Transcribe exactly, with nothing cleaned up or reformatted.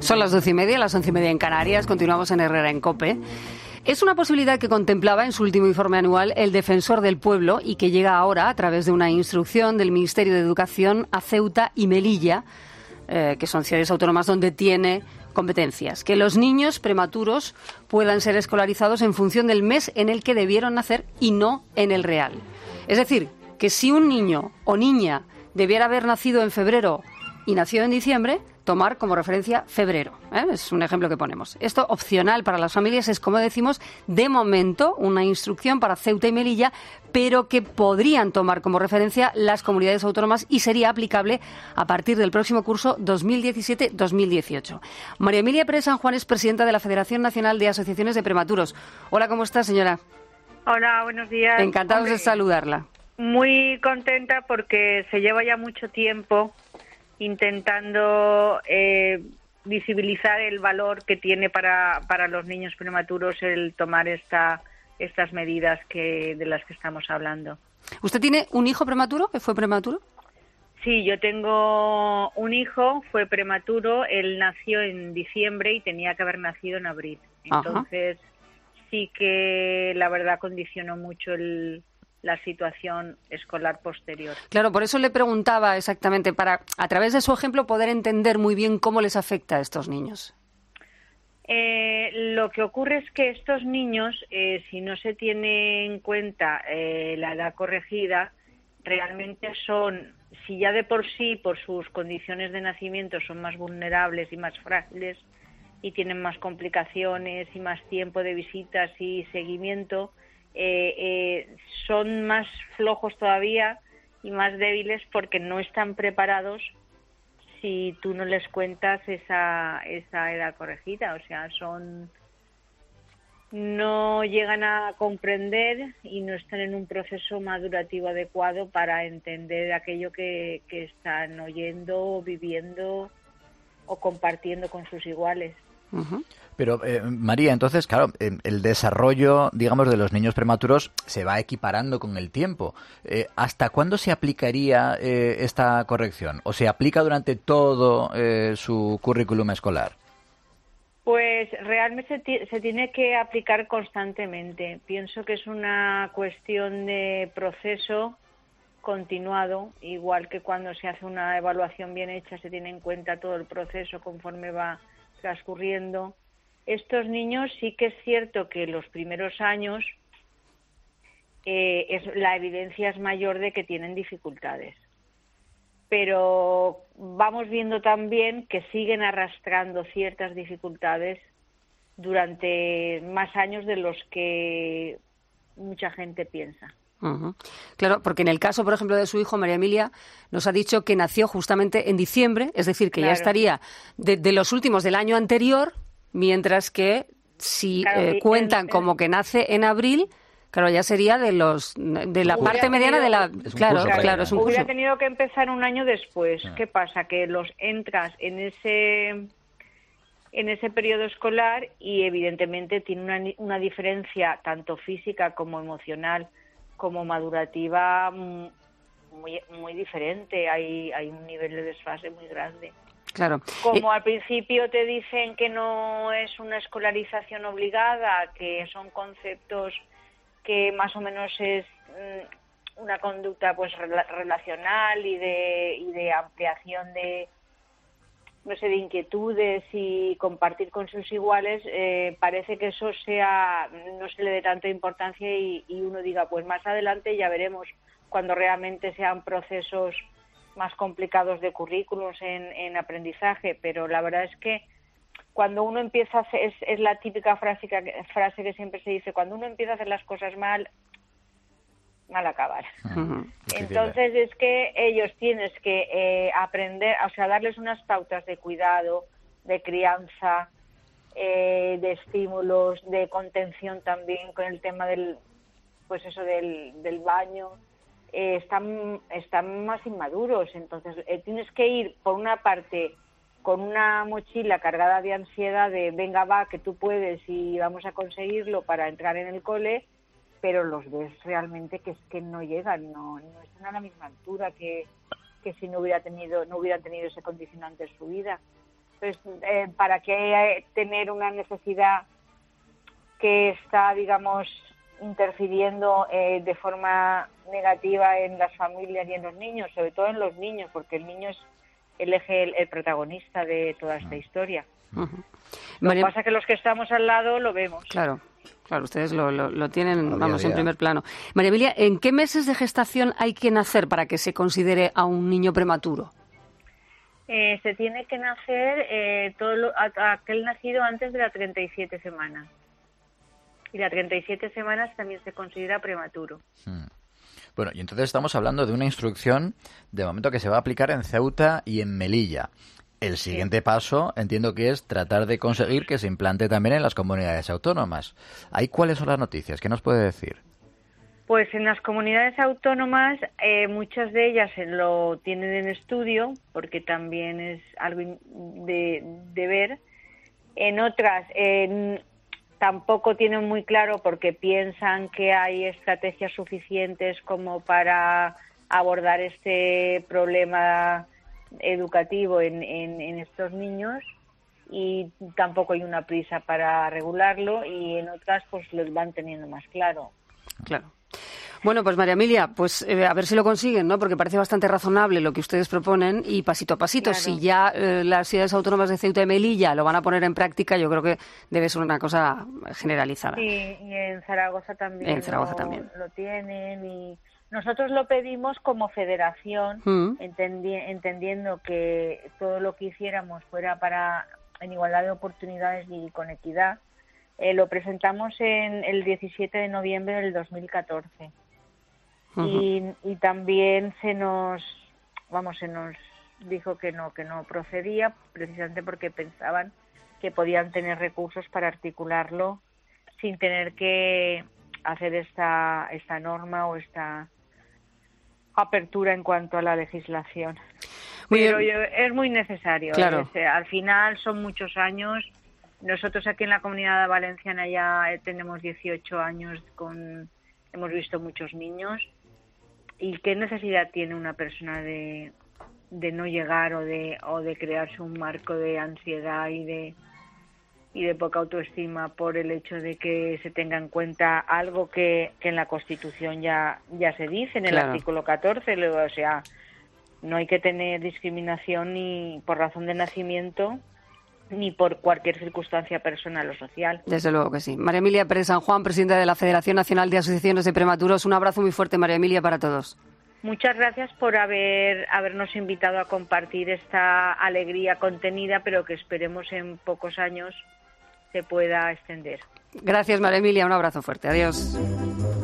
Son las doce y media, las once y media en Canarias. Continuamos en Herrera en COPE. Es una posibilidad que contemplaba en su último informe anual el Defensor del Pueblo y que llega ahora a través de una instrucción del Ministerio de Educación a Ceuta y Melilla, eh, que son ciudades autónomas donde tiene competencias. Que los niños prematuros puedan ser escolarizados en función del mes en el que debieron nacer y no en el real. Es decir, que si un niño o niña debiera haber nacido en febrero y nació en diciembre, tomar como referencia febrero. ¿eh? Es un ejemplo que ponemos. Esto opcional para las familias es, como decimos, de momento una instrucción para Ceuta y Melilla, pero que podrían tomar como referencia las comunidades autónomas y sería aplicable a partir del próximo curso dos mil diecisiete dos mil dieciocho. María Emilia Pérez San Juan es presidenta de la Federación Nacional de Asociaciones de Prematuros. Hola, ¿cómo está, señora? Hola, buenos días. Encantados de saludarla. Muy contenta porque se lleva ya mucho tiempo intentando eh, visibilizar el valor que tiene para, para los niños prematuros el tomar esta, estas medidas que de las que estamos hablando. ¿Usted tiene un hijo prematuro, que fue prematuro? Sí, yo tengo un hijo, fue prematuro, él nació en diciembre y tenía que haber nacido en abril. Entonces, Ajá. sí que la verdad condicionó mucho el... la situación escolar posterior. Claro, por eso le preguntaba exactamente, para a través de su ejemplo poder entender muy bien cómo les afecta a estos niños. Eh, lo que ocurre es que estos niños, eh, si no se tiene en cuenta eh, la edad corregida, realmente son, si ya de por sí, por sus condiciones de nacimiento, son más vulnerables y más frágiles y tienen más complicaciones y más tiempo de visitas y seguimiento, Eh, eh, son más flojos todavía y más débiles porque no están preparados si tú no les cuentas esa, esa edad corregida. O sea, son no llegan a comprender y no están en un proceso madurativo adecuado para entender aquello que, que están oyendo, viviendo o compartiendo con sus iguales. Uh-huh. Pero, eh, María, entonces, claro, eh, el desarrollo, digamos, de los niños prematuros se va equiparando con el tiempo. Eh, ¿Hasta cuándo se aplicaría eh, esta corrección? ¿O se aplica durante todo eh, su currículum escolar? Pues realmente se, t- se tiene que aplicar constantemente. Pienso que es una cuestión de proceso continuado, igual que cuando se hace una evaluación bien hecha, se tiene en cuenta todo el proceso conforme va transcurriendo. Estos niños sí que es cierto que los primeros años eh, es, la evidencia es mayor de que tienen dificultades, pero vamos viendo también que siguen arrastrando ciertas dificultades durante más años de los que mucha gente piensa. Uh-huh. Claro, porque en el caso, por ejemplo, de su hijo, María Emilia, nos ha dicho que nació justamente en diciembre, es decir, que claro. ya estaría de, de los últimos del año anterior, mientras que si claro, eh, cuentan el, como que nace en abril, claro, ya sería de los de la parte mediana de la... Claro, curso, claro, es un curso. Hubiera tenido que empezar un año después. Ah. ¿Qué pasa? Que los entras en ese... en ese periodo escolar y evidentemente tiene una, una diferencia tanto física como emocional como madurativa muy muy diferente. Hay hay un nivel de desfase muy grande. Claro. Como al principio te dicen que no es una escolarización obligada, que son conceptos que más o menos es una conducta pues relacional y de y de ampliación de no sé, de inquietudes y compartir con sus iguales, eh, parece que eso sea no se le dé tanta importancia y, y uno diga, pues más adelante ya veremos cuando realmente sean procesos más complicados de currículos en, en aprendizaje, pero la verdad es que cuando uno empieza a hacer, es, es la típica frase que, frase que siempre se dice, cuando uno empieza a hacer las cosas mal, mal acabar. Uh-huh. Entonces es que ellos tienes que eh, aprender, o sea, darles unas pautas de cuidado, de crianza, eh, de estímulos, de contención también con el tema del, pues eso del, del baño. Eh, están están más inmaduros, entonces eh, tienes que ir por una parte con una mochila cargada de ansiedad de venga va que tú puedes y vamos a conseguirlo para entrar en el cole, pero los ves realmente que es que no llegan, no, no están a la misma altura que, que si no hubiera tenido no hubieran tenido ese condicionante en su vida. Entonces, eh, ¿para qué tener una necesidad que está, digamos, interfiriendo eh, de forma negativa en las familias y en los niños, sobre todo en los niños, porque el niño es el eje, el, el protagonista de toda esta historia? Uh-huh. Lo María... que pasa es que los que estamos al lado lo vemos. Claro, claro, ustedes lo, lo, lo tienen, no, vamos, día, en primer plano. María Emilia, ¿en qué meses de gestación hay que nacer para que se considere a un niño prematuro? Eh, se tiene que nacer eh, todo lo, a, a aquel nacido antes de las treinta y siete semanas. Y las treinta y siete semanas también se considera prematuro. Hmm. Bueno, y entonces estamos hablando de una instrucción de momento que se va a aplicar en Ceuta y en Melilla. El siguiente sí. paso, entiendo que es tratar de conseguir que se implante también en las comunidades autónomas. ¿Ahí cuáles son las noticias? ¿Qué nos puede decir? Pues en las comunidades autónomas, eh, muchas de ellas lo tienen en estudio, porque también es algo de, de ver. En otras, eh, tampoco tienen muy claro porque piensan que hay estrategias suficientes como para abordar este problema educativo en, en, en estos niños, y tampoco hay una prisa para regularlo, y en otras pues los van teniendo más claro. Claro. Bueno, pues María Emilia, pues eh, a ver si lo consiguen, ¿no? Porque parece bastante razonable lo que ustedes proponen, y pasito a pasito, claro. Si ya eh, las ciudades autónomas de Ceuta y Melilla lo van a poner en práctica, yo creo que debe ser una cosa generalizada. Sí, y en Zaragoza también, en Zaragoza lo, también. lo tienen, y nosotros lo pedimos como federación, mm. entendi- entendiendo que todo lo que hiciéramos fuera para en igualdad de oportunidades y con equidad. Eh, lo presentamos en el diecisiete de noviembre del dos mil catorce. Uh-huh. y, y también se nos vamos se nos dijo que no que no procedía, precisamente porque pensaban que podían tener recursos para articularlo sin tener que hacer esta esta norma o esta apertura en cuanto a la legislación. Muy Pero yo, es muy necesario. Claro. ¿eh? Al final son muchos años. Nosotros aquí en la Comunidad Valenciana ya tenemos dieciocho años, con hemos visto muchos niños. ¿Y qué necesidad tiene una persona de, de no llegar o de o de crearse un marco de ansiedad y de y de poca autoestima por el hecho de que se tenga en cuenta algo que, que en la Constitución ya ya se dice en el claro. artículo catorce, o sea, no hay que tener discriminación ni por razón de nacimiento ni por cualquier circunstancia personal o social. Desde luego que sí. María Emilia Pérez San Juan, presidenta de la Federación Nacional de Asociaciones de Prematuros. Un abrazo muy fuerte, María Emilia, para todos. Muchas gracias por haber habernos invitado a compartir esta alegría contenida, pero que esperemos en pocos años se pueda extender. Gracias, María Emilia. Un abrazo fuerte. Adiós.